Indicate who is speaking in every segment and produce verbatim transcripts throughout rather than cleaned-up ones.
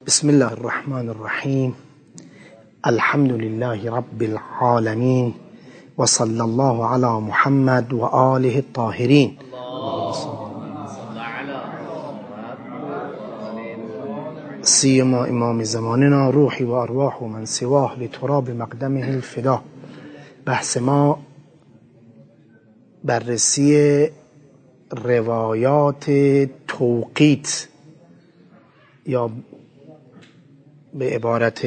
Speaker 1: بسم الله الرحمن الرحیم. الحمد لله رب العالمین و صلی الله علی محمد و آله الطاهرین. سیما امام زماننا روحی و ارواح و من سواه لتراب مقدمه الفدا. بحث ما بررسی روایات توقیت یا به عبارت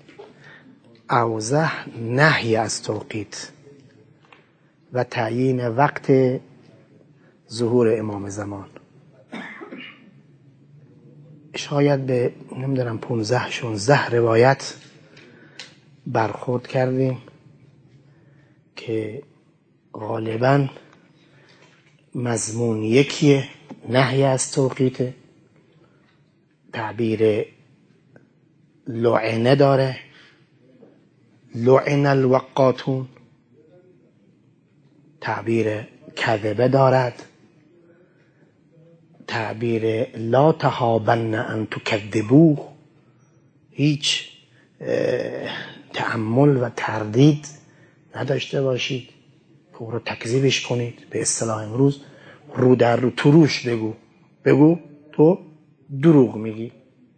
Speaker 1: اوضح نهی از توقیت و تعیین وقت ظهور امام زمان. شاید به نمیدونم پونزده شونزده روایت برخورد کردیم که غالبا مضمون یکیه، نهی از توقیت. تعبیر لعنه داره، لعن الوقاتون. تعبیر کذبه دارد، تعبیر لا تهابن ان تکذبوه، هیچ تأمل و تردید نداشته باشید، او رو تکذیبش کنید. به اصطلاح امروز رو در رو تروش بگو بگو تو دروغ میگی.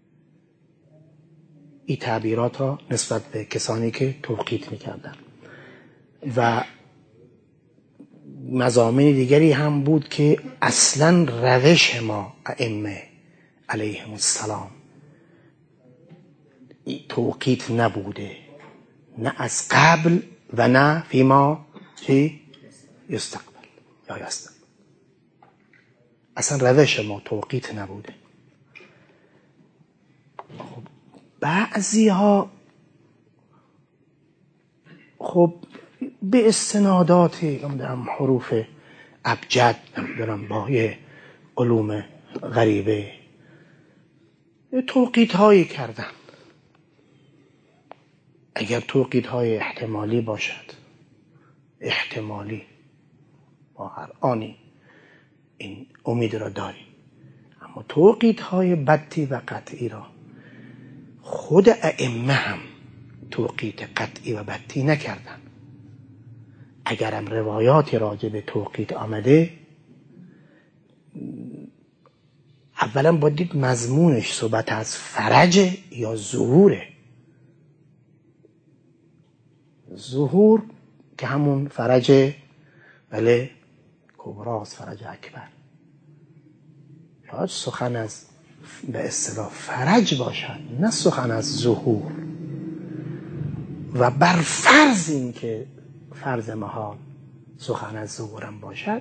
Speaker 1: این تعبیرات ها نسبت به کسانی که توقیت میکردن. و مضامین دیگری هم بود که اصلا روش ما ائمه علیهم السلام توقیت نبوده، نه از قبل و نه فیما چی یستقبل یا یستقبل. اصلا روش ما توقیت نبوده. خب بعضی ها خب به استنادات نمیدونم حروف ابجد، نمیدونم با یه علوم غریبه توقیت هایی کردن. اگر توقیت های احتمالی باشد، احتمالی ما هر آنی این امید را داریم، اما توقیت های بطی و قطعی را خود ائمه هم توقیت قطعی و بطی نکردن. اگرم روایاتی راجع به توقیت آمده، اولا باید دید مضمونش صحبت از فرج یا ظهوره. ظهور که همون فرج بله کبراست، فرج اکبر. شاید سخن از به اصطلاح فرج باشد، نه سخن از ظهور. و بر فرض این که فرض محال سخن از ظهورم باشد،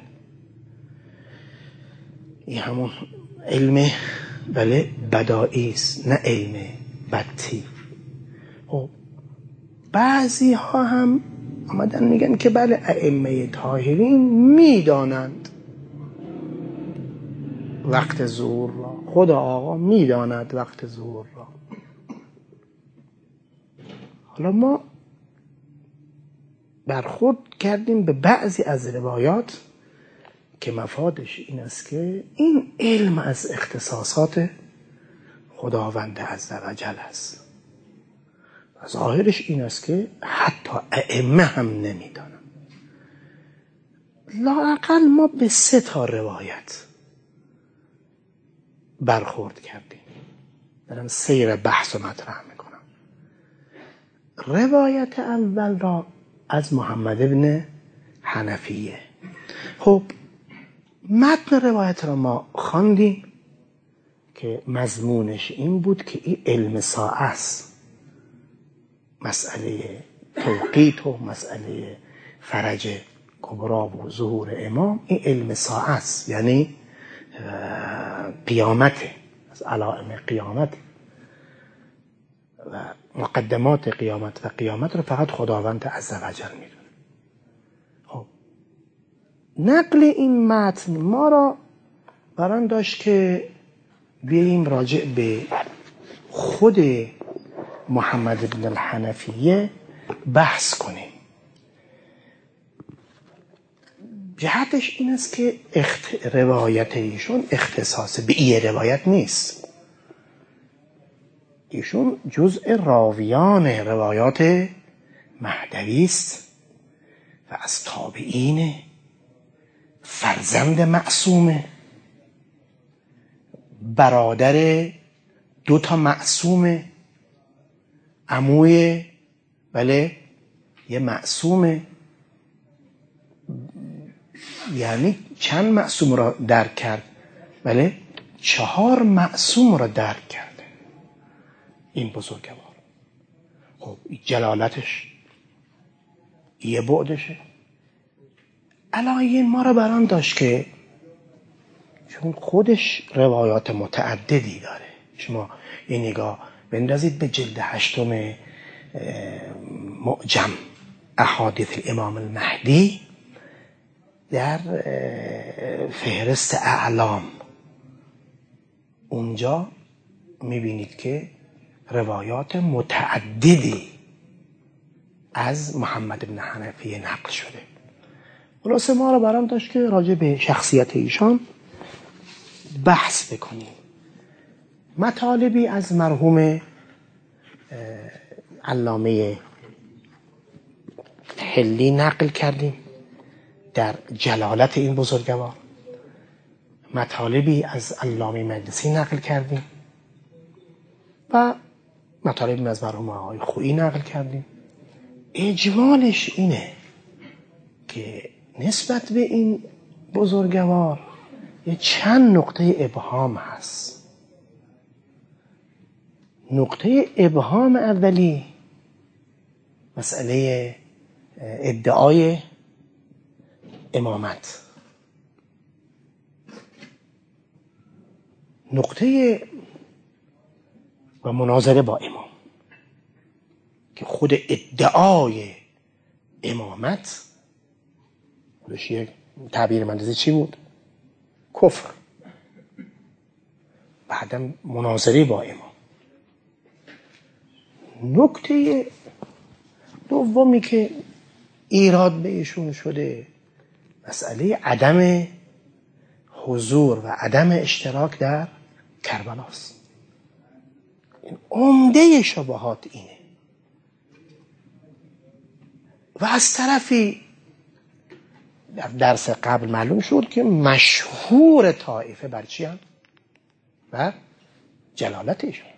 Speaker 1: این همون علم بله بدائی است، نه علم بطی. خب بعضی ها هم آمدن میگن که بله ائمه طاهرین میدانند وقت ظهور را، خدا آقا میداند وقت ظهور را. حالا ما برخورد کردیم به بعضی از روایات که مفادش این است که این علم از اختصاصات خداوند عزوجل است. و ظاهرش این است که حتی ائمه هم نمیدانن. لااقل ما به سه تا روایت برخورد کردیم. دارم سیر بحث و مطرح میکنم. روایت اول را از محمد ابن حنفیه. خب متن روایت را ما خواندیم که مضمونش این بود که این علم ساعه است. مسئله توقیت و مسئله فرج کبرا و ظهور امام این علم ساعه است، یعنی قیامته، از علائم قیامت و مقدمات قیامت و قیامت رو فقط خداوند عزوجل میدونه. خب نقل این متن ما را بران داشت که بیاییم راجع به خود محمد بن الحنفیه بحث کنیم. جهتش این است که اخت... روایت ایشون اختصاص به این روایت نیست. ایشون جزء راویان روایات مهدوی است و از تابعین، فرزند معصومه، برادر دو تا معصومه، عموی بله یه معصومه. یعنی چند معصوم را درک کرد؟ بله چهار معصوم را درک کرده این بزرگوار. خب جلالتش یه بعدشه. علایین ما را بران داشت که چون خودش روایات متعددی داره، شما یه نگاه بندازید به جلد هشتم معجم احادیث الامام المهدی در فهرست اعلام، اونجا میبینید که روایات متعددی از محمد بن حنفیه نقل شده. خلاصه ما رو برام داشت که راجع به شخصیت ایشان بحث بکنیم. مطالبی از مرحوم علامه حلی نقل کردیم در جلالت این بزرگوار، مطالبی از علامه مجلسی نقل کردیم و مطالبی از مرحوم آقای خویی نقل کردیم. اجمالش اینه که نسبت به این بزرگوار یه چند نقطه ابهام هست. نقطه ابهام اولی مسئله ادعای امامت. نقطه و مناظره با امام که خود ادعای امامت خودش یک تعبیر مندازه چی بود؟ کفر. بعدم مناظره با امام. نکته دومی که ایراد به ایشون شده مسئله عدم حضور و عدم اشتراک در کربلاست. این عمده شبهات اینه. و از طرفی در درس قبل معلوم شد که مشهور طائفه بر چی هم؟ بر جلالت ایشون.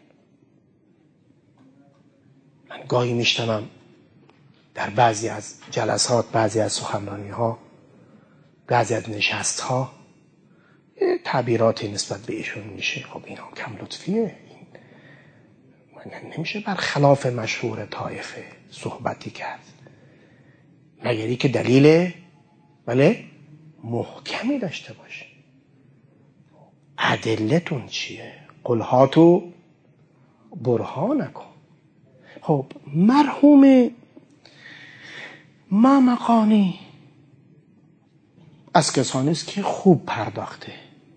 Speaker 1: من گاهی میشتمم در بعضی از جلسات، بعضی از سخنرانی ها، بعضی از نشست ها تعبیراتی نسبت به ایشون میشه. خب این هم کم لطفیه. این نمیشه بر خلاف مشهور طائفه صحبتی کرد مگری که دلیل بله محکمی داشته باشه. ادلتون چیه؟ قل هاتوا برهانکم. خب مرحوم مامقانی از کسانی است که خوب پرداخته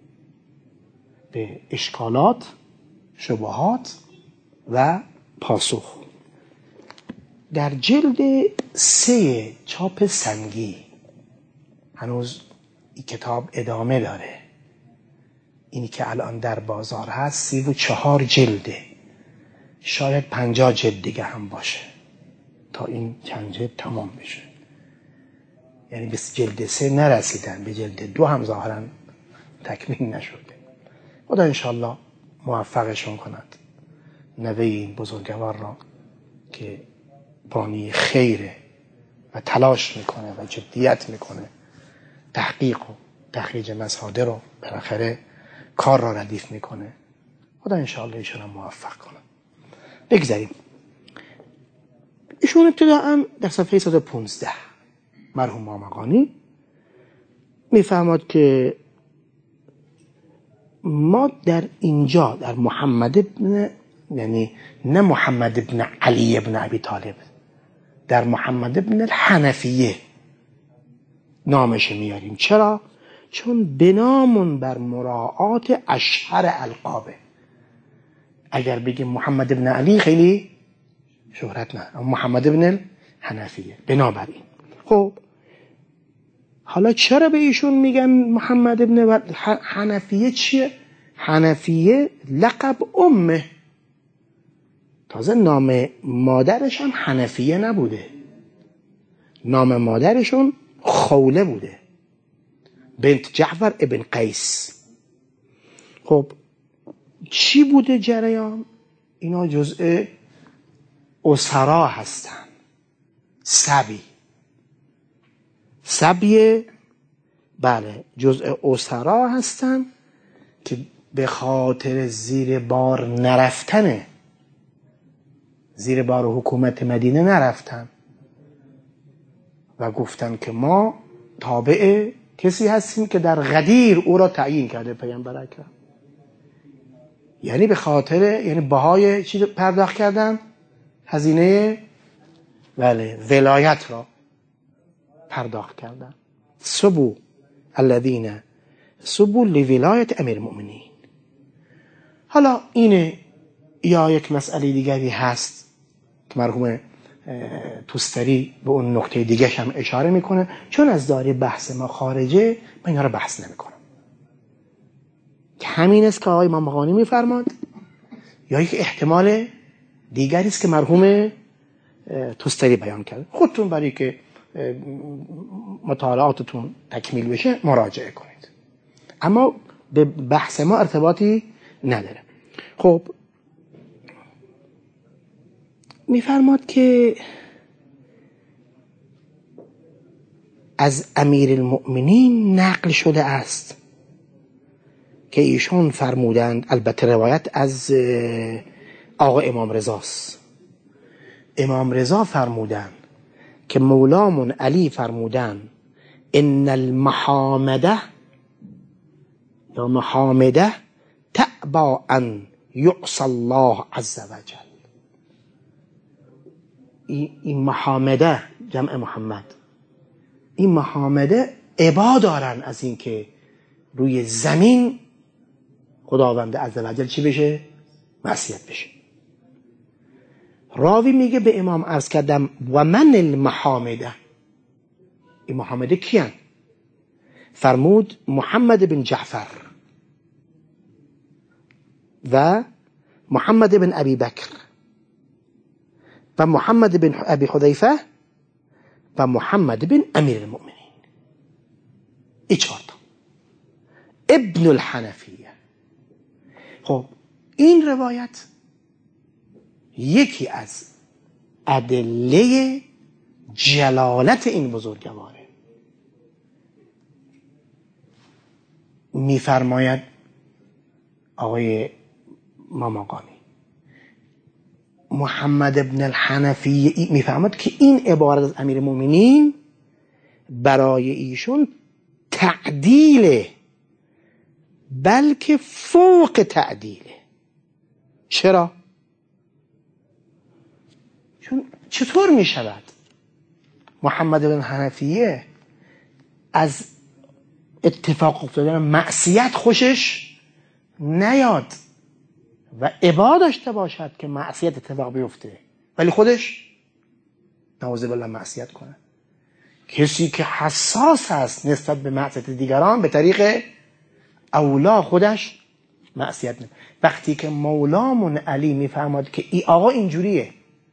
Speaker 1: به اشکالات، شبهات و پاسخ. در جلد سه چاپ سنگی هنوز این کتاب ادامه داره. اینی که الان در بازار هست سی و چهار جلده، شاید پنجاه جلد دیگه هم باشه تا این چند جلد تمام بشه. یعنی به جلد سه نرسیدن، به جلد دو هم ظاهرا تکمیل نشده. خدا انشالله موفقشون کند نوه این بزرگوار را که بانی خیره و تلاش میکنه و جدیت میکنه، تحقیق و تخریج مصادر رو بالاخره کار را ردیف میکنه. خدا انشاءالله ایشون موفق کنه. بگذاریم. ایشون ابتداءً در صفحه صد و پانزده مرحوم مامقانی میفهمد که ما در اینجا در محمد ابن، یعنی نه محمد ابن علی ابن ابی طالب، در محمد ابن الحنفیه نامش میاریم. چرا؟ چون بنامون بر مراعات اشهر القابه. اگر بگیم محمد ابن علی خیلی شهرت نه، اما محمد ابن الحنفیه بنابراین. خب حالا چرا به ایشون میگن محمد ابن حنفیه؟ چیه؟ حنفیه لقب امه. تازه نام مادرش هم حنفیه نبوده، نام مادرشون خوله بوده، بنت جعفر ابن قیس. خب چی بوده جریان؟ اینا جزء اسرا هستن، سبی سبی بله جزء اسرا هستن که به خاطر زیر بار نرفتنه، زیر بار حکومت مدینه نرفتن و گفتن که ما تابع کسی هستیم که در غدیر او را تعیین کرده پیامبر اکرم. یعنی به خاطر یعنی بهای چی پرداخت کردن؟ هزینه بله ولایت را پرداخت کردن. سبو الذین سبو لولایت امیر المؤمنین. حالا اینه یا یک مسئله دیگری هست که مرحوم توستری به اون نکته دیگه هم اشاره میکنه، چون از دایره بحث ما خارجه من اینا رو بحث نمیکنم. که همین است که آقای امام بهقانی میفرماد یا یک احتمال دیگری است که مرحوم توستری بیان کرد. خودتون برای که مطالعاتتون تکمیل بشه مراجعه کنید، اما به بحث ما ارتباطی نداره. خب میفرماد که از امیر المؤمنین نقل شده است که ایشون فرمودند، البته روایت از آقا امام رضاست، امام رضا فرمودند که مولامون علی فرمودند ان المحامده یا محامده تأبا ان یعصى الله عز وجل. این محامده جمع محمد، این محامده ابا دارن از این که روی زمین خداوند عز وجل چی بشه؟ معصیت بشه. راوی میگه به امام عرض کردم و من المحامده، این محامده کیان؟ فرمود محمد بن جعفر و محمد بن ابی بکر و محمد بن ابی حذیفه و محمد بن امیر المؤمنین. این چهارتا ابن الحنفیه. خب این روایت یکی از ادله جلالت این بزرگواره. میفرماید آقای ماماقانی محمد ابن الحنفی میفهمد که این عبارت از امیر المؤمنین برای ایشون تعدیله، بلکه فوق تعدیله. چرا؟ چون چطور می شود محمد بن حنفیه از اتفاق افتادن معصیت خوشش نیاد و ابا داشته باشد که معصیت اتفاق بیفته ولی خودش نعوذ بالله معصیت کنه؟ کسی که حساس است نسبت به معصیت دیگران به طریق اولا خودش معصیت نمی. وقتی که مولامون علی میفهمد که ای آقا اینجوریه،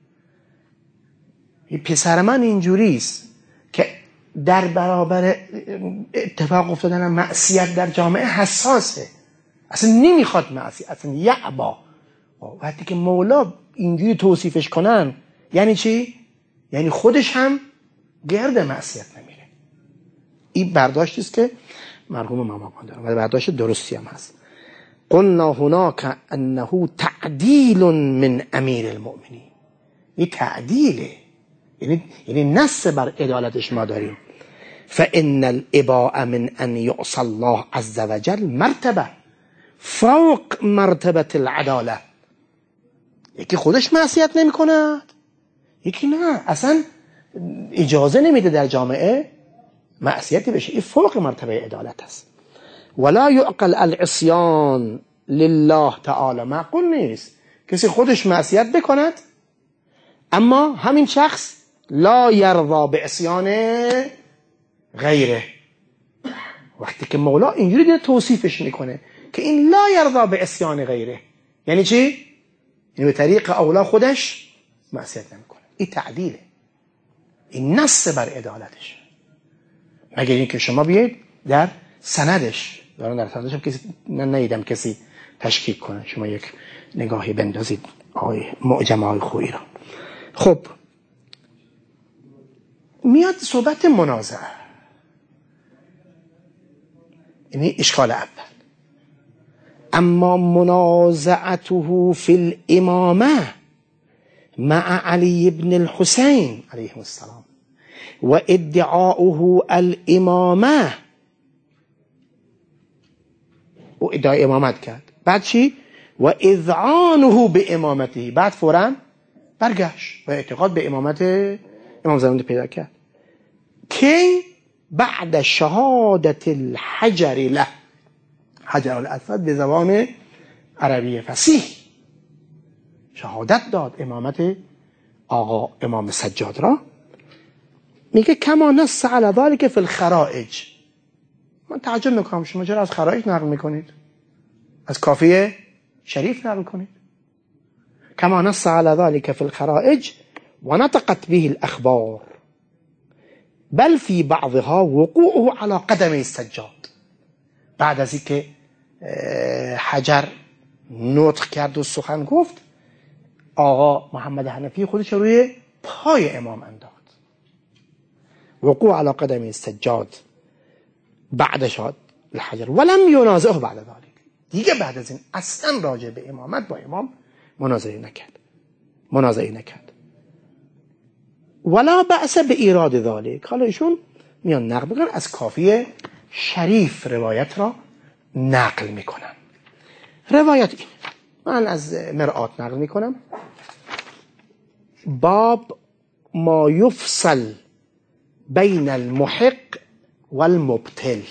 Speaker 1: این پسر من اینجوریست که در برابر اتفاق افتادن معصیت در جامعه حساسه، اصلا نمیخواد معصیت، اصلا یعبا. وقتی که مولا اینجوری توصیفش کنن یعنی چی؟ یعنی خودش هم گرد معصیت نمیره. این برداشتی است که مرحوم ماماقان داره و برداشت درستی هم هست. قلنا هناك انه تعدیل من امیر المؤمنین. این تعدیله، یعنی یعنی نص بر عدالتش ما داریم. فان الاباء من ان يعصى الله عز وجل مرتبه فوق مرتبه العداله. یکی خودش معصیت نمی کند، یکی نه، اصلا اجازه نمیده در جامعه معصیتی بشه. این فوق مرتبه عدالت است. ولا يعقل العصيان لله تعالی. معقول نیست کسی خودش معصیت بکند اما همین شخص لا یرضا به عصیان غیره. وقتی که مولا اینجوری دیگه توصیفش میکنه که این لا یرضا به عصیان غیره، یعنی چی؟ یعنی به طریق اولا خودش معصیت نمیکنه. این تعدیله، این نص بر عدالتش. مگر اینکه شما بیاید در سندش، دارم در سندش هم کسی ندیدم کسی تشکیک کنه، شما یک نگاهی بندازید آقای معجم آقای خویی را. خب میاد صحبت منازعه، یعنی اشکال اول. اما منازعته فی الامامه مع علی بن الحسین علیه السلام و ادعاؤه الامامه، او ادعای امامت کرد، بعد چی؟ و اذعانه به امامته، بعد فوراً برگشت و اعتقاد به امامت امام زمان پیدا کرد. کی؟ بعد شهادت الحجر له، حجر الاسود به زبان عربی فصیح شهادت داد امامت آقا امام سجاد را. میگه کما نص علی ذلک فی الخرائج. من تعجب میکنم شما چرا از خرائج نقل میکنید؟ از کافیه شریف نقل کنید. کما نص علی ذلک فی الخرائج و نطقت به الاخبار بل فی بعضها وقوعه علی قدم السجاد. بعد از اینکه حجر نطق کرد و سخن گفت، آقا محمد حنفی خودش روی پای امام انداخت. وقوع علی قدم السجاد بعد شهادت الحجر ولم ینازعه بعد ذلك. دیگه بعد از این اصلا راجع به امامت با امام منازعه نکرد منازعه نکرد ولا بأس به ایراد ذلك. حالا ایشون میان نقل میکنن، از کافی شریف روایت را نقل میکنن. روایت این، من از مرآت نقل میکنم. باب ما یفصل بین المحق والمبطل.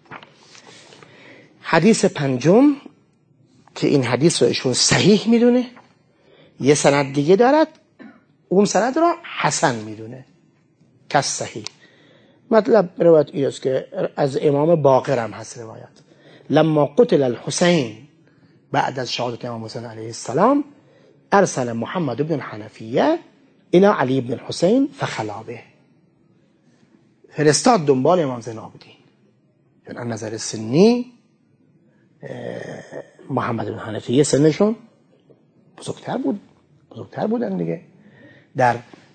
Speaker 1: حدیث پنجم که این حدیث رو ایشون صحیح میدونه، یه سند دیگه دارد اون سند را حسن میدونه که صحیح. مطلب روایت ایست که از امام باقر هم هست روایت. لما قتل الحسین، بعد از شهادت امام حسین علیه السلام، ارسل محمد بن حنفیه الى علی بن الحسین فخلا به. فرستاد دنبال امام زین العابدین، چون از نظر سنی محمد بن حنفیه سنشون بزرگتر بود بزرگتر بودن دیگه. در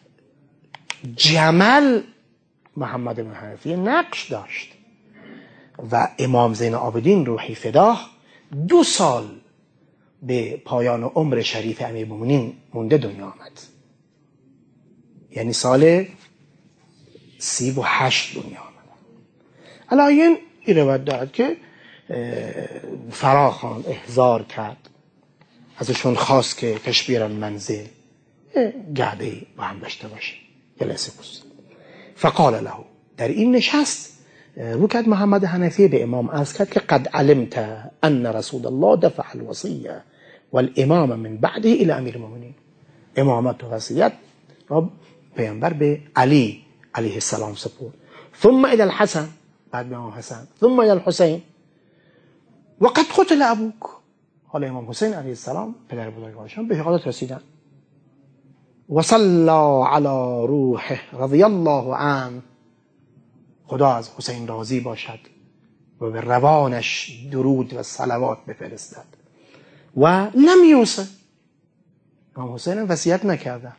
Speaker 1: جمل محمد بن حنفیه نقش داشت و امام زین العابدین روحی فداه دو سال به پایان عمر شریف امیرالمومنین مونده دنیا آمد، یعنی سال سی و هشت دنیا آمد. علاین این روایت دارد که فراخوان احضار کرد، ازشون خواست که تشبیرن منزل گردهی با هم داشته باشه، جلسه بود. فقال له، در این نشست رو کرد محمد حنفی به امام عرض کرد که قد علمت ان رسول الله دفع الوصیه والامام من بعده الى امیر المؤمنین. امامت و وصیت را پیامبر به علی علیه السلام سپرد. ثم الى الحسن، بعد به امام حسن. ثم الى الحسین وقد قتل ابوک. حالا امام حسین علیه السلام پدر بزرگوارشان به شهادت رسیدن. و صلی علی روحه رضی الله عنه، خدا از حسین راضی باشد و به روانش درود و صلوات بفرستد. و لم یوصی، امام حسین وصیت نکردن.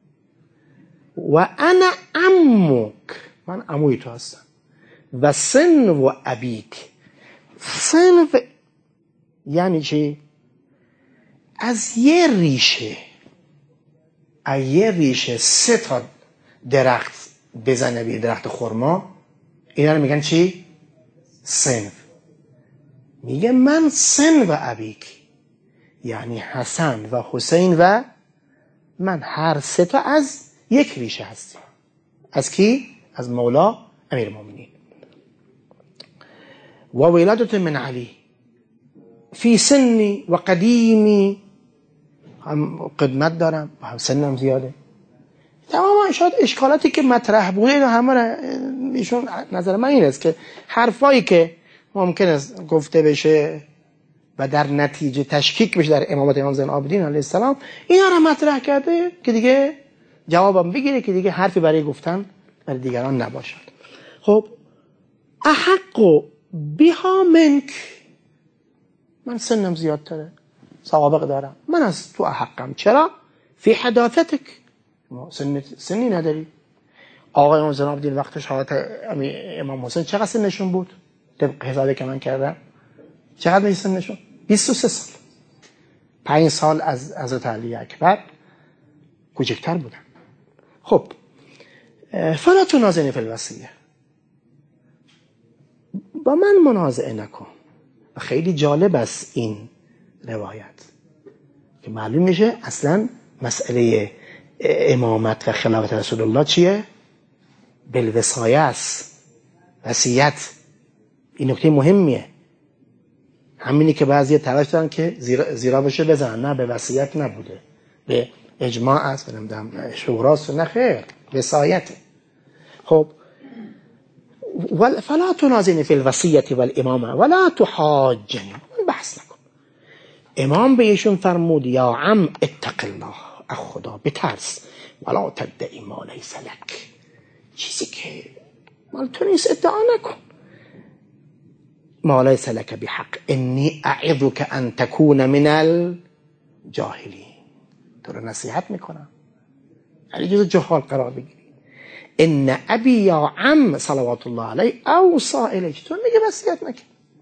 Speaker 1: و انا عمک، من عموی تو هستم. و سن و ابیک. سن و یعنی چی؟ از یه ریشه از یه ریشه سه تا درخت بزنه به درخت خرما، اینا رو میگن چی؟ سن. میگه من سن و ابیک، یعنی حسن و حسین و من هر سه تا از یک ریشه هستیم. از کی؟ از مولا امیرالمومنین. و ولادت من علی فی سنی و قدیمی، هم قدمت دارم و هم سنم زیاده. تماما شاید اشکالاتی که مطرح بوده همه را ایشون، نظر من این است که حرفایی که ممکن است گفته بشه و در نتیجه تشکیک بشه در امامت امام زین العابدین علیه السلام، اینا رو مطرح کرده که دیگه جوابم بگیره که دیگه حرفی برای گفتن برای دیگران نباشد. خب احق بها منک، من سنم زیادتره، سوابق دارم، من از تو احقم. چرا؟ فی حداثتک، سن سنی نداری. آقای امام زین العابدین وقت شهادت امام حسین چقدر سنشون بود؟ طبق حسابی که من کردم چقدر میشه سنشون؟ بیست و سه سال. پنج سال از حضرت علی اکبر کوچکتر بودن. خب فلا تنازعنی فی الوصیه، با من منازعه نکن. و خیلی جالب است این روایت که معلوم میشه اصلا مسئله امامت و خلافت رسول الله چیه؟ بالوصایه است، وصیت. این نکته مهمیه. همینی که بعضی تلاش دارن که زیرا, زیرا بشه بزنن، نه به وصیت نبوده، به اجماع است، به نمیدونم شوراست، نه خیر، وصایته. خب فلا تنازعنی فی الوصیه والامامه ولا تحاجنی، بحث نکن. امام بهشون فرمود یا عم اتق الله، از خدا بترس، ولا تدعی ما لیس لک، چیزی که مال تو نیست ادعا نکن. ما لیس لک بحق انی اعظک ان تکون من الجاهلین، تو رو نصیحت میکنم یعنی جز جهال قرار بگیری. ان ابی یا عم صلوات الله علیه اوصی الیک، تو میگه وصیت نکن،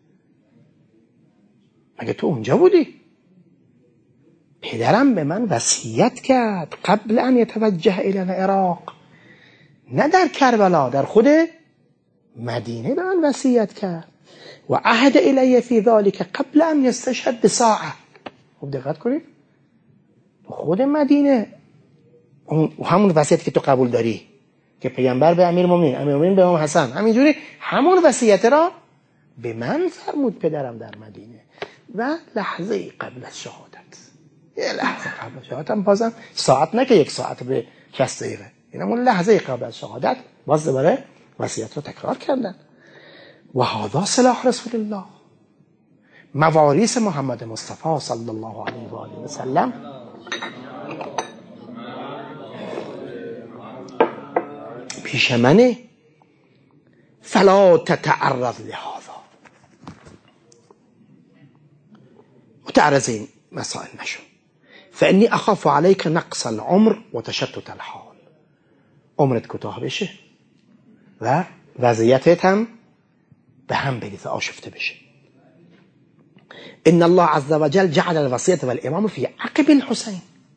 Speaker 1: مگه تو اونجا بودی؟ پدرم به من وصیت کرد قبل ان یتوجه الی العراق، نه در کربلا، در خود مدینه به من وصیت کرد. و عهد الی فی ذلک قبل ان یستشهد بساعه. خب دقت کنید، خود مدینه اون همون وصیتی که تو قبول داری که پیامبر به امیر المؤمنین، امیر المؤمنین به امام حسن، همینجوری همون وصیت را به من فرمود پدرم در مدینه. و لحظه قبل از شهادت، یه لحظه قبل از شهادت هم بازم ساعت، نه که یک ساعت به شصت دقیقه، این همون لحظه قبل از شهادت باز دوباره وصیت رو تکرار کردن. و هذا سلاح رسول الله، مواریث محمد مصطفی صلی الله علیه و آله و سلم. پیش منه. فلا تتعرض لهذا، متعرض این مسائل نشو. فانی اخاف علیک نقص العمر و تشتت الحال، عمرت کوتاه بشه و وضعیتت هم به هم بریزه، آشفته بشه. ان الله عز وجل جعل الوصیة والامام فی عقب الحسین،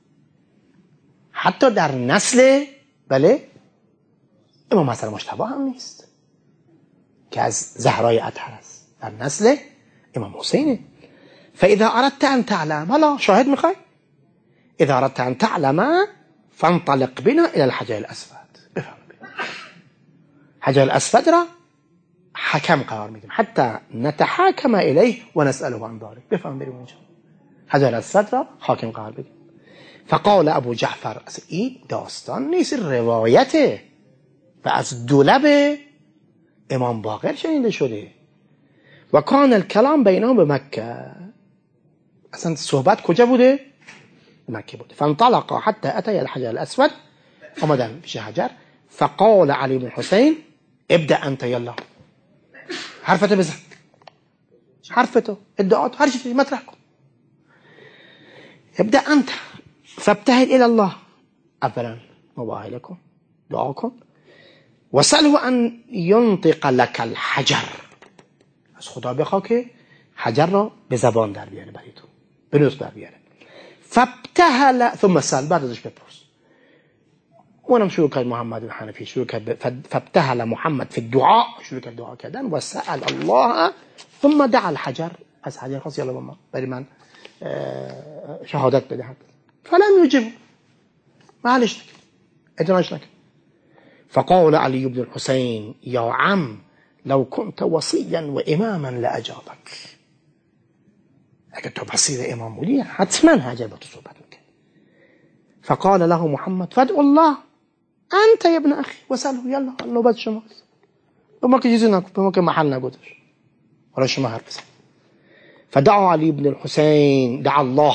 Speaker 1: حتی در نسل بله امام حسن مجتبی هم نیست که از زهرای اطهر است، در نسل امام حسینه. فاذا اردت ان تعلم، حالا شاهد میخوای، اذا اردت ان تعلم فانطلق بنا الى الحجر الاسود. بفهم حجر الاسود را حکم قرار میدیم حتی نتحاکم الیه و نسأله عن ذلک. بفهم بریم اونجا حجر الاسود را حاکم قرار بدیم. فقال ابو جعفر، این داستان نیست، روایته و از دولب امام باقر شنیده شده. و کان الکلام بینهم به مکه، اصلا صحبت کجا بوده؟ مکه بوده. فانطلقا حتی اتى الحجر الاسود، آمدن پیش حجر. فقال علی بن حسین ابدأ انت، یلا حرفتو بزن، حرفتو، ادعات، هر چیزی مطرح کن. ابدأ انت فابتهل الى الله، اولا مباهله کن، دعا کن. وسأله ان ينطق لك الحجر، از خدا بخوا که حجر را به زبان در بیاره برای تو، به نطق در بیاره. فابتهل ثم سأل، بعد ازش بپرس. اونم شروع کرد محمد الحنفی، شروع کرد فابتهل محمد فی الدعاء، شروع کرد دعا کردن. و سأل الله ثم دعا الحجر، از حجر خواست یالا بابا برای من شهادت بدهد. فلم یجب، معلش نکرد، ادناش نکرد. فقال علی بن الحسین یا عم لو كنت وصيا و اماما لاجابك، اگر تو وصی امام بودی حتما حجر با تو صحبت میکرد. فقال له محمد فادع الله انت يا ابن اخي وسأله، يلا نوبت شماست، به ما که چیزی نکن، به ما که محل نگذار، حالا شما حرف بزن. فدعا علی بن الحسین، دعا الله،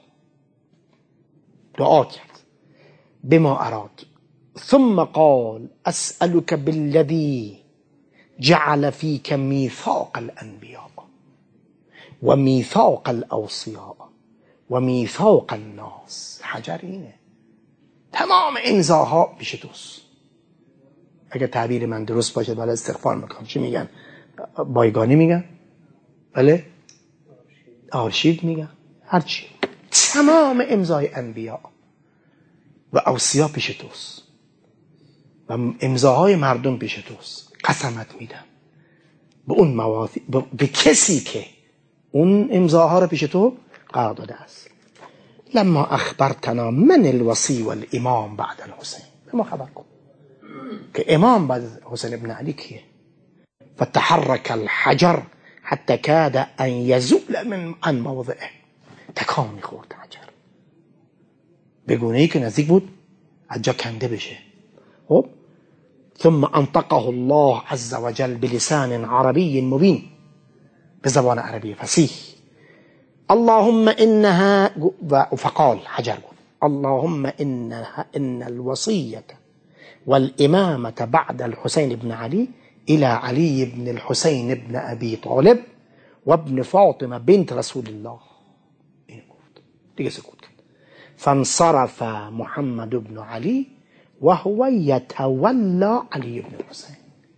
Speaker 1: دعا کرد بما اراد. ثم قال اسألك بالذي جعل فيك ميثاق الانبیاء و میثاق الاوصیاء و میثاق الناس. حجر اینه، تمام امضاها پیش توست. اگه تعبیر من درست باشه، بله استغفار میکنم، چی میگن؟ بایگانی میگن؟ بله آرشیو میگن، هرچی. تمام امضای انبیا و اوصیا پیش توست و امضاهای مردم پیش توست. قسمت میدم به اون مواثیق، به کسی که اون امضاها رو پیش تو قرار داده است. لما اخبرتنا من الوصی والامام بعد الحسین، به ما خبر کن که امام بعد حسین ابن علی کیه. فتحرك الحجر حتی کاد ان یزول من عن موضعه. تکان میخورد حجر به گونه ای که نزدیک بود از جا کنده بشه. خب ثم انطقه الله عز وجل بلسان عربی مبین، به زبان عربی فصیح. اللهم انها، فقال حجر اللهم انها ان الوصية والامامة بعد الحسين بن علي الى علي بن الحسين بن ابي طالب وابن فاطمة بنت رسول الله. این گفت دیگه سکوت کرد. فانصرف محمد بن علي وهو يتولى علي بن الحسين.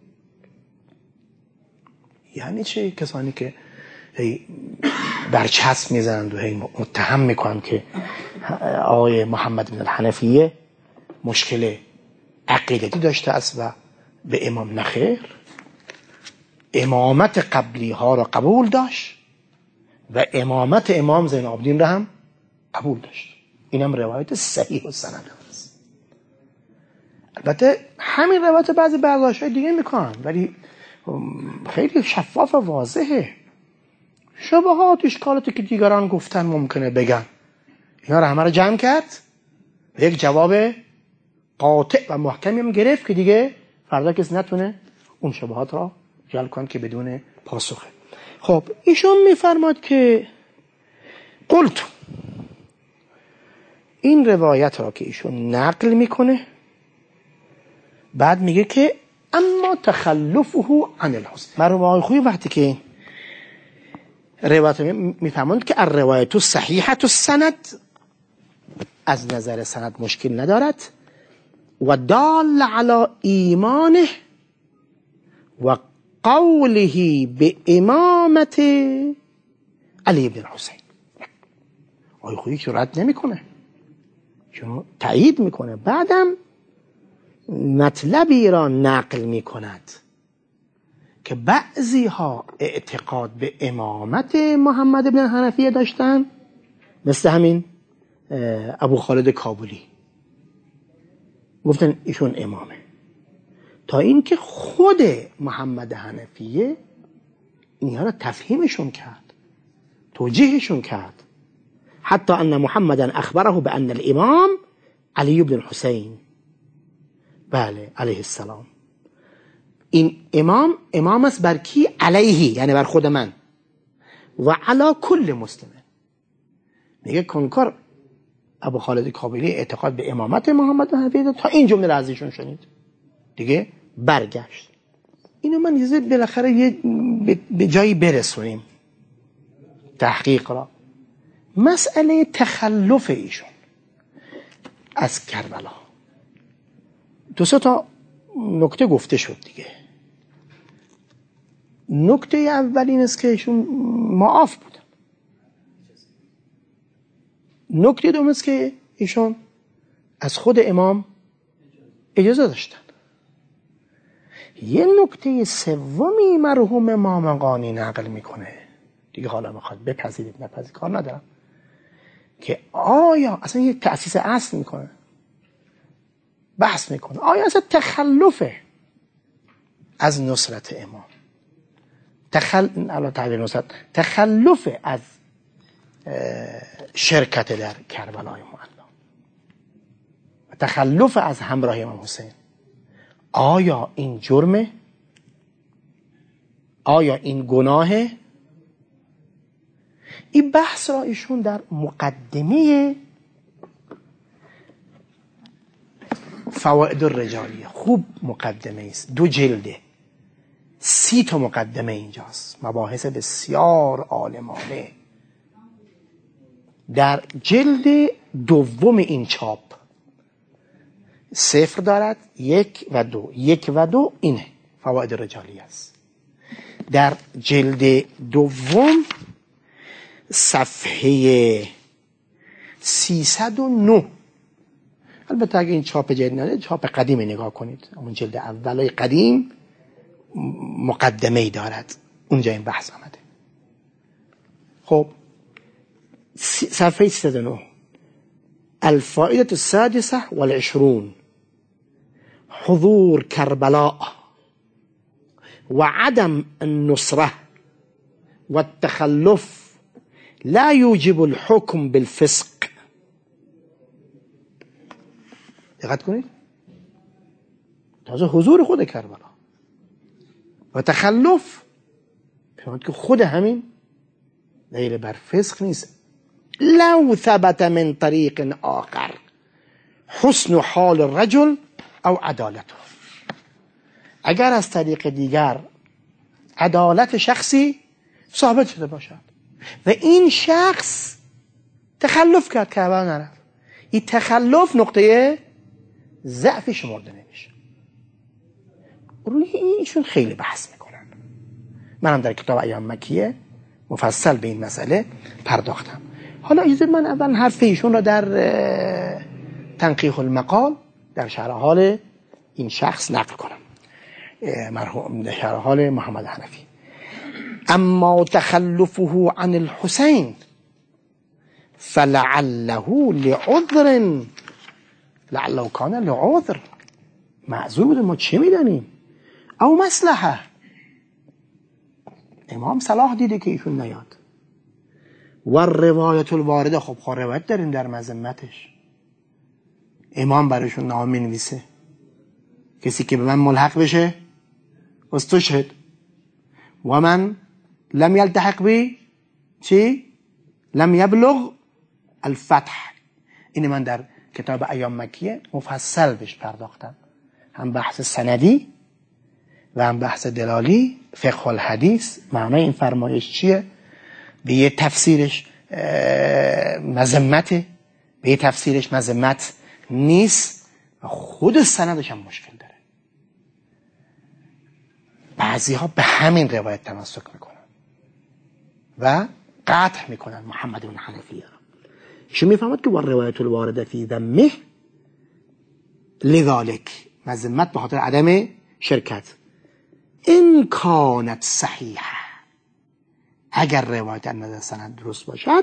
Speaker 1: یعنی چه؟ کسانی که هی برچسب میزنند و هی متهم میکنند که آقای محمد بن الحنفیه مشکل عقیدتی داشته است و به امام نخیر، امامت قبلی ها را قبول داشت و امامت امام زین العابدین را هم قبول داشت. اینم روایت صحیح و سند است. البته همین روایت بعضی برداشت‌های دیگه میکنن، ولی خیلی شفاف و واضحه. شبهات اشکالاتی که دیگران گفتن ممکنه بگن، اینا رو همه رو جمع کرد و یک جواب قاطع و محکمی هم گرفت که دیگه فردا کسی نتونه اون شبهات را جلب کنه که بدون پاسخه. خب ایشون میفرماد که قلت، این روایت را که ایشون نقل میکنه بعد میگه که اما تخلفه عن الحسن. مرحوم خوی وقتی که روایت میفهمند که الروایت صحیحه السند، از نظر سند مشکل ندارد، و دال علی ایمانه و قوله به امامت علی بن الحسین. آقای خویی که رد نمیکنه، چون تایید میکنه، بعدم مطلبی را نقل میکند که بعضی ها اعتقاد به امامت محمد بن حنفیه داشتن، مثل همین ابو خالد کابلی، گفتن ایشون امامه، تا اینکه خود محمد حنفیه اینها را تفهیمشون کرد، توجیهشون کرد. حتی ان محمدا اخبره بان الامام علی بن الحسین، بله علیه السلام. این امام امام است بر کی؟ علیه، یعنی بر خود من، و علی کل مسلم. میگه کنکر ابو خالد کابلی اعتقاد به امامت محمد حنفیه داد. تا این جمله را از ایشون شنید دیگه برگشت. اینو من یه بالاخره یه به جایی برسونیم تحقیق را. مسئله تخلف ایشون از کربلا، دو سه تا نکته گفته شد دیگه. نکته اول این است که ایشون معاف بودن. نکته دوم است که ایشون از خود امام اجازه داشتن. یه نکته سومی مرحوم مامقانی نقل میکنه دیگه، حالا میخواد بپذیرید نپذیرید کار ندارم، که آیا اصلا یه تأسیس اصل میکنه، بحث میکنه آیا اصلا تخلفه از نصرت امام، تخل... الان تعبیر نصرت، تخلف از شرکت در کربلای معلی و تخلف از همراه امام حسین، آیا این جرمه؟ آیا این گناهه؟ این بحث را ایشون در مقدمه فوائد الرجالیه، خوب مقدمه است، دو جلده، سی تا مقدمه اینجاست، مباحث بسیار عالمانه. در جلد دوم این چاپ صفر دارد، یک و دو، یک و دو اینه فوائد رجالی است. در جلد دوم صفحه سیصد و نه، البته اگه این چاپ جدید نه، چاپ قدیمی نگاه کنید، اون جلد اولای قدیم مقدمه ای دارد، اونجا این بحث آمده. خب صفحه سیصد و نه، الفائدة السادسة والعشرون، حضور کربلاء وعدم النصرة والتخلف لا يوجب الحكم بالفسق. دقت کنید، تازه حضور خود کربلا و تخلف پیامد که خود همین دلیل بر فسق نیست. لو ثبت من طریق آخر حسن حال الرجل او عدالته، اگر از طریق دیگر عدالت شخصی ثابت شده باشد و این شخص تخلف کرد که اول نرفت، این تخلف نقطه ضعفی شمرده نمیشه. روی اینشون خیلی بحث میکنن. منم در کتاب ایام مکیه مفصل به این مسئله پرداختم. حالا اجازه من اول حرف ایشون را در تنقیح المقال در شرح حال این شخص نقل کنم، مرحوم در شرح حال محمد حنفی. اما تخلفه عن الحسین فلعله لعذر، لعله کان لعذر، معذور بوده، ما چه میدانیم، او مصلحه، امام صلاح دیده که ایشون نیاد. و روایت الوارده، خب خب روایت داریم در مذمتش، امام برایشون نامه نویسه کسی که به من ملحق بشه استشهد و من لم یلتحق بی چی؟ لم یبلغ الفتح. این من در کتاب ایام مکیه مفصل بهش پرداختم، هم بحث سندی و هم بحث دلالی، فقه الحدیث، معنای این فرمایش چیه، به یه تفسیرش مذمته، به یه تفسیرش مذمت نیست و خود سندش هم مشکل داره. بعضی ها به همین روایت تمسک میکنن و قطع میکنن محمد بن حنفیه را. شما میفهمد که با روایت الوارده فی ذمه لذالک، مذمت به خاطر عدم شرکت، این کانت صحیحه، اگر روایت از نظر سند درست باشد،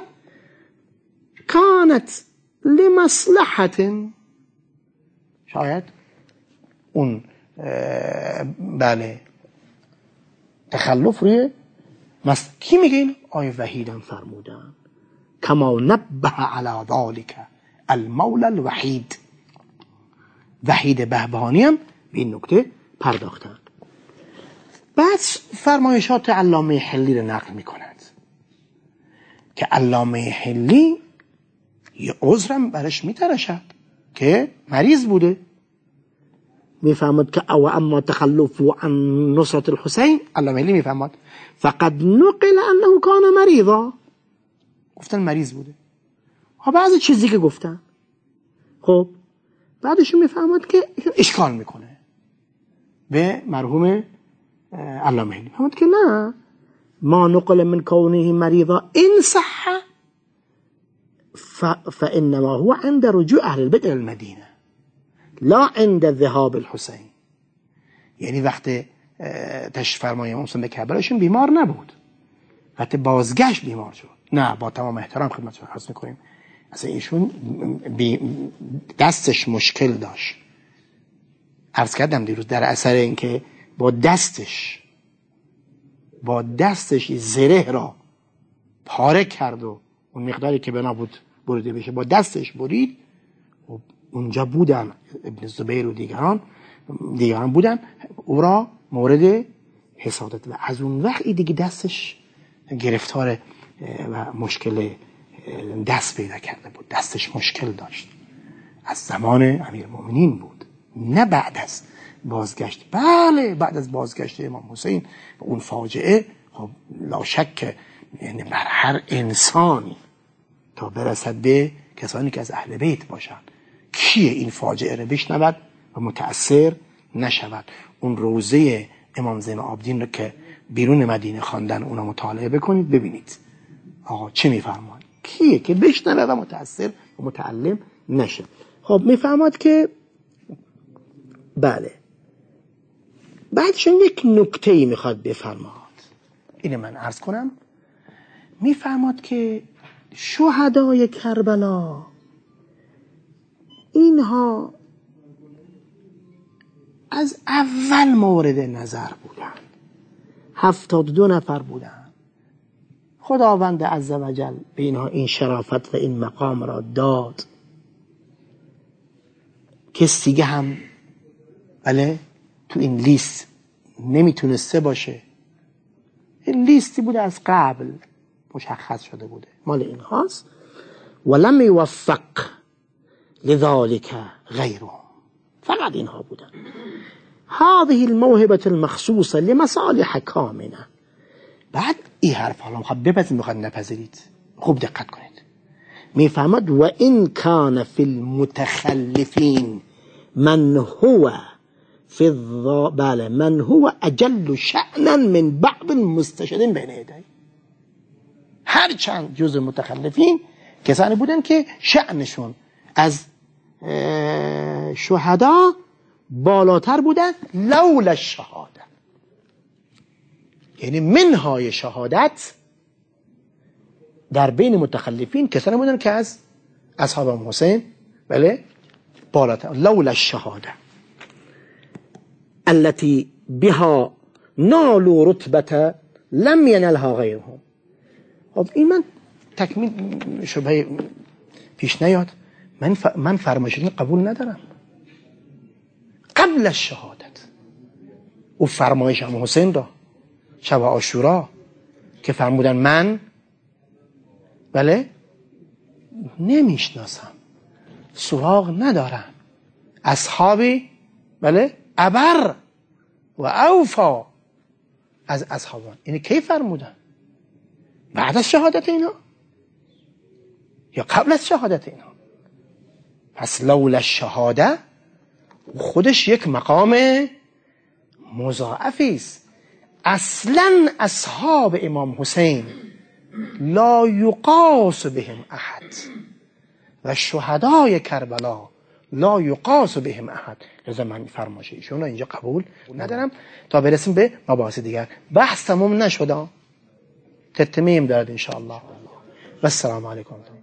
Speaker 1: کانت لمصلحت، شاید اون بله تخلف روی مس... کی میگه این؟ آیه وحیدم فرمودن کما نبه علی ذالک المولى الوحید، وحید بهبهانی هم به این نکته پرداختن. بعد فرمایشات علامه حلی رو نقل میکند که علامه حلی یه عذرم برش میترشد که مریض بوده، میفهمد که او اما تخلف عن نصرت الحسین، علامه حلی میفهمد فقد نقل انه کان مریضا، گفتن مریض بوده ها، بعضی چیزی که گفتن. خب بعدش میفهمد که اشکال میکنه به مرحوم علامه حلی، فهمد که نه، ما نقل من کونه مریضا این صح فانما هو عند رجوع اهل البيت الى المدینه لا عند ذهاب الحسین. یعنی وقت تشریف فرمای امام حسین به کربلاشون بیمار نبود، وقتی بازگشت بیمار شد. نه، با تمام احترام خدمتتون عرض می‌کنیم اصلا ایشون دستش مشکل داشت، عرض کردم دیروز، در اثر اینکه با دستش با دستش زره را پاره کرد و اون مقداری که بنا بود بریده بشه با دستش برید و اونجا بودن ابن زبیر و دیگران دیگران بودن، او را مورد حسادت و از اون وقت دیگه دستش گرفتار و مشکل دست پیدا کرده بود، دستش مشکل داشت، از زمان امیرالمومنین بود، نه بعد از بازگشت. بله بعد از بازگشت امام حسین و اون فاجعه، خب لا شک یعنی بر هر انسانی تا برسد به کسانی که از اهل بیت باشن، کیه این فاجعه رو بشنود و متأثر نشود؟ اون روزه امام زین العابدین رو که بیرون مدینه خواندن، اونو مطالعه بکنید ببینید آقا چه میفرماد، کیه که بشنوه و متأثر و متعلم نشه. خب میفرماد که بله بعدشون یک نکته‌ای میخواد بفرماد، اینو من عرض کنم. میفرماد که شهدای کربلا اینها از اول مورد نظر بودن، هفتاد دو نفر بودن. خداوند عزوجل به اینها این شرافت و این مقام را داد. کسی دیگه هم بله تو این لیست نمیتونسته باشه، این لیستی بوده از قبل مشخص شده بوده مال این هاست. ولم یوفق لذلك غیرهم، فقط اینها بودن. هذه الموهبة المخصوصة لمصالح كامنة. بعد این حرف حالا میخواد بپذیرید میخواد نپذیرید، خوب دقت کنید. میفهمد و این کان فی المتخلفین من هو فی الضا بله من هو اجل شأنا من بعض المستشهدین بین یدی. هر چند جز متخلفین کسانی بودن که شأنشون از شهدا بالاتر بودن، لولا الشهاده، یعنی منهای شهادت در بین متخلفین کسانی بودن که از اصحاب امام حسین بله بالاتر، لولا الشهاده التي بها نالوا رتبه لم ينلها غيرهم. خب این من تکمیل شبه پیش نیاد، من ف... من فرمایشتون قبول ندارم. قبل از شهادت او فرمایش امام حسین را شب عاشورا که فرمودن من بله نمیشناسم، سراغ ندارم اصحابی بله ابر و اوفا از اصحابان. اینه کی فرمودن؟ بعد از شهادت اینا یا قبل از شهادت اینا؟ پس لولا الشهاده خودش یک مقام مضاعفی است. اصلا اصحاب امام حسین لا یقاس بهم احد و شهدای کربلا لا یقاس بهم احد. لذا من فرمایش ایشون رو اینجا قبول ندارم. تا برسیم به مباحث دیگر، بحث تمام نشده، تتمیم دارد ان شاء الله. و السلام علیکم.